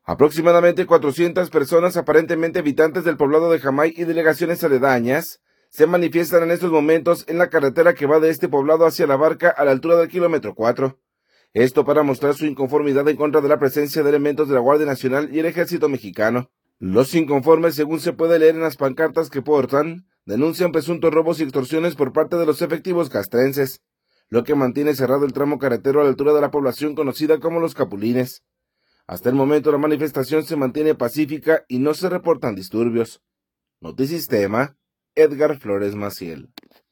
Aproximadamente 400 personas, aparentemente habitantes del poblado de Jamay y delegaciones aledañas, se manifiestan en estos momentos en la carretera que va de este poblado hacia La Barca a la altura del kilómetro 4. Esto para mostrar su inconformidad en contra de la presencia de elementos de la Guardia Nacional y el Ejército Mexicano. Los inconformes, según se puede leer en las pancartas que portan, denuncian presuntos robos y extorsiones por parte de los efectivos castrenses, lo que mantiene cerrado el tramo carretero a la altura de la población conocida como Los Capulines. Hasta el momento la manifestación se mantiene pacífica y no se reportan disturbios. Notisistema, Edgar Flores Maciel.